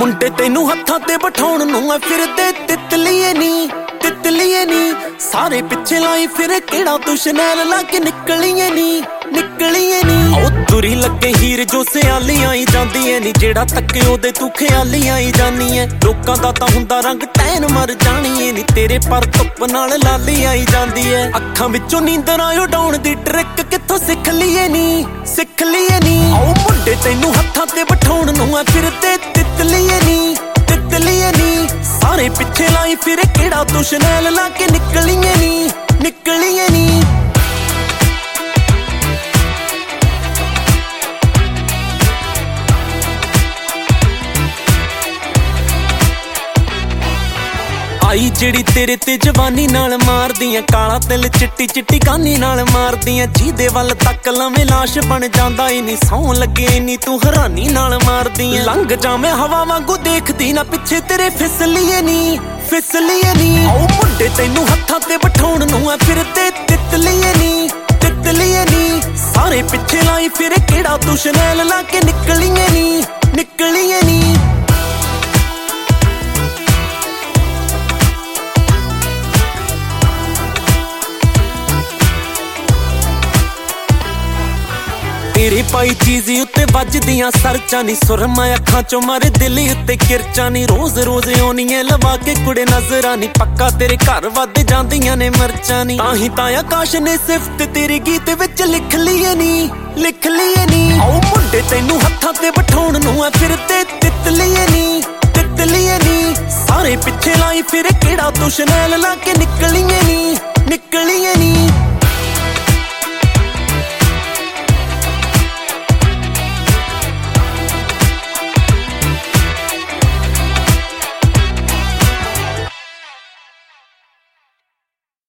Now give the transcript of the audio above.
ਮੁੰਡੇ ਤੈਨੂੰ ਹੱਥਾਂ ਤੇ ਬਿਠਾਉਣ ਨੂੰ ਆ ਫਿਰਦੇ ਤਿਤਲੀਏ ਨੀ ਤਿਤਲੀਏ ਨੀ ਸਾਰੇ ਪਿੱਛੇ ਲਾਈ ਫਿਰ ਕਿਹੜਾ ਤੂੰ ਸ਼ਨੈਲ ਲਾ ਕੇ ਨਿਕਲੀਏ ਨੀ ਨਿਕਲੀਏ ਨੀ ਉਹ ਤੁਰੀ ਲੱਗੇ ਹੀਰ ਜੋ ਸਿਆਲੀ ਆਈ ਜਾਂਦੀ ਐ ਨੀ ਜਿਹੜਾ ਤੱਕੇ ਉਹਦੇ ਤੂੰ ਖਿਆਲੀ ਆਈ ਜਾਨੀ ਐ ਲੋਕਾਂ ਦਾ ਤਾਂ ਹੁੰਦਾ ਰੰਗ ਟੈਨ ਮਰ ਜਾਣੀ ਐ ਨੀ ਤੇਰੇ ਪਰ ਧੁੱਪ ਨਾਲ ਲਾਲੀ ਆਈ ਜਾਂਦੀ ਐ ਅੱਖਾਂ ਵਿੱਚੋਂ ਨੀਂਦਰਾਂ ਉਡਾਉਣ ਦੀ ਟ੍ਰਿਕ ਕਿੱਥੋਂ ਸਿੱਖ ਲਈਏ ਨੀ ਉਹ ਮੁੰਡੇ ਤੈਨੂੰ ਹੱਥਾਂ ਤੇ ਬਿਠਾਉਣ ਨੂੰ ਆ ਫਿਰਦੇ ਤਿਤਲੀਏ ਨੀ ਤਿਤਲੀਏ ਨੀ ਸਾਰੇ ਪਿੱਛੇ ਲਾਈ ਫਿਰ ਕਿਹੜਾ ਤੂੰ ਸ਼ਨੈਲ ਲਾ ਕੇ ਨਿਕਲੀਏ ਨੀ ਨਿਕਲੀਏ ਨੀ ਆਈ ਜਿਹੜੀ ਤੇਰੇ ਤੇ ਜਵਾਨੀ ਨਾਲ ਮਾਰਦੀਆਂ ਕਾਲਾ ਤਿਲ ਚਿੱਟੀ ਚਿੱਟੀ ਕਾਨੀ ਨਾਲ ਮਾਰਦੀਆਂ ਜਿਹਦੇ ਵੱਲ ਤੱਕ ਲਵੇਂ ਲਾਸ਼ ਬਣ ਜਾਂਦਾ ਈ ਨੀ ਸੌਂ ਲੱਗੇ ਨੀ ਤੂੰ ਹੈਰਾਨੀ ਨਾਲ ਮਾਰਦੀਆਂ ਲੰਘ ਜਾਵੇਂ ਹਵਾ ਵਾਂਗੂ ਦੇਖਦੀ ਨਾ ਪਿੱਛੇ ਤੇਰੇ ਫਿਸਲੀਏ ਨੀ ਉਹ ਮੁੰਡੇ ਤੈਨੂੰ ਹੱਥਾਂ ਤੇ ਬਿਠਾਉਣ ਨੂੰ ਆ ਫਿਰਦੇ ਤਿਤਲੀਏ ਨੀ ਸਾਰੇ ਪਿੱਛੇ ਲਾਈ ਫਿਰ ਕਿਹੜਾ ਤੂੰ ਸ਼ਨੈਲ ਲਾ ਕੇ ਨਿਕਲੀਏ ਨੀ ਤੇਰੇ ਪਾਈ ਚੀਜ਼ ਉੱਤੇ ਵੱਜਦੀਆਂ ਸਰਚਾਂ ਨੀ ਸੁਰਮਾ ਅੱਖਾਂ ਚੋਂ ਮਾਰੇ ਦਿਲ ਉੱਤੇ ਕਿਰਚਾਂ ਨੀ ਰੋਜ਼ ਆਉਣੀਆਂ ਲਵਾ ਕੇ ਕੁੜੇ ਨਜ਼ਰਾਂ ਨੀ ਪੱਕਾ ਤੇਰੇ ਘਰ ਵੱਧ ਜਾਂਦੀਆਂ ਨੇ ਮਰਚਾਂ ਨੀ ਤਾਂ ਹੀ ਤਾਂ ਆਕਾਸ਼ ਨੇ ਸਿਫਤ ਤੇਰੇ ਗੀਤ ਵਿੱਚ ਲਿਖ ਲਈਏ ਨੀ ਉਹ ਮੁੰਡੇ ਤੈਨੂੰ ਹੱਥਾਂ ਤੇ ਬਿਠਾਉਣ ਨੂੰ ਆ ਫਿਰਦੇ ਤਿਤਲੀਏ ਨੀ ਸਾਰੇ ਪਿੱਛੇ ਲਾਈ ਫਿਰ ਕਿਹੜਾ ਤੂੰ ਸ਼ਨੈਲ ਲਾ ਕੇ ਨਿਕਲੀਏ ਨੀ